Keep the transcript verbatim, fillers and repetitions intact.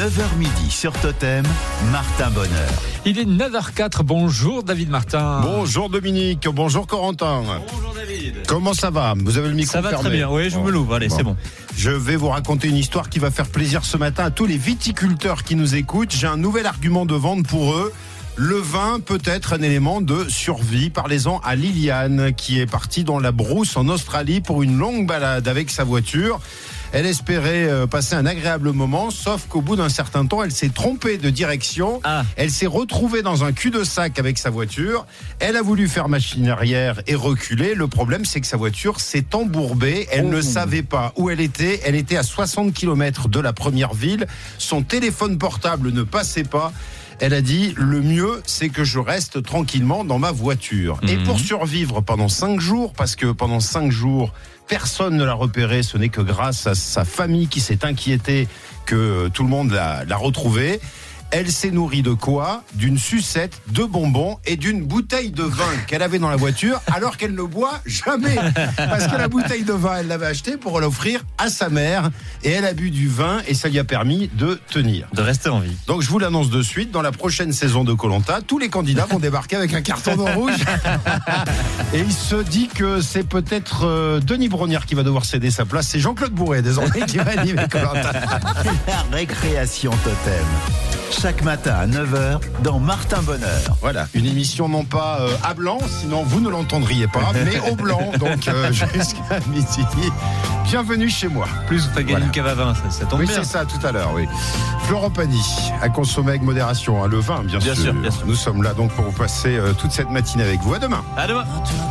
neuf heures midi sur Totem, Martin Bonheur. Il est neuf heures quatre, bonjour David Martin. Bonjour Dominique, bonjour Corentin. Bonjour David. Comment ça va? Vous avez le micro Ça va fermé. très bien, oui, je Bon. me l'ouvre, allez, Bon. c'est bon. Je vais vous raconter une histoire qui va faire plaisir ce matin à tous les viticulteurs qui nous écoutent. J'ai un nouvel argument de vente pour eux. Le vin peut être un élément de survie. Parlez-en à Liliane qui est partie dans la brousse en Australie pour une longue balade avec sa voiture. Elle espérait euh, passer un agréable moment, sauf qu'au bout d'un certain temps, elle s'est trompée de direction. Ah. Elle s'est retrouvée dans un cul-de-sac avec sa voiture. Elle a voulu faire machine arrière et reculer. Le problème, c'est que sa voiture s'est embourbée. Elle Oh. ne savait pas où elle était. Elle était à soixante kilomètres de la première ville. Son téléphone portable ne passait pas. Elle a dit, le mieux, c'est que je reste tranquillement dans ma voiture. Mmh. Et pour survivre pendant cinq jours, parce que pendant cinq jours, personne ne l'a repérée, ce n'est que grâce à sa famille qui s'est inquiétée que tout le monde l'a, l'a retrouvée. Elle s'est nourrie de quoi? D'une sucette, de bonbons et d'une bouteille de vin qu'elle avait dans la voiture, alors qu'elle ne boit jamais. Parce que la bouteille de vin, elle l'avait achetée pour l'offrir à sa mère. Et elle a bu du vin et ça lui a permis de tenir. De rester en vie. Donc je vous l'annonce de suite, dans la prochaine saison de Koh-Lanta, tous les candidats vont débarquer avec un carton de rouge. Et il se dit que c'est peut-être euh, Denis Brognard qui va devoir céder sa place. C'est Jean-Claude Bourret désormais qui va animer Koh-Lanta. La récréation Totem. Chaque matin à neuf heures dans Martin Bonheur. Voilà, une émission non pas euh, à blanc, sinon vous ne l'entendriez pas, mais au blanc, donc euh, jusqu'à midi. Bienvenue chez moi. Plus vous faites gagner Voilà. une cave à vin, ça, ça tombe Oui, bien. c'est ça, tout à l'heure, oui. Florent Pagny, à consommer avec modération, hein, le vin, bien, Bien sûr, bien sûr. Nous sommes là donc pour vous passer euh, toute cette matinée avec vous. À demain. À demain.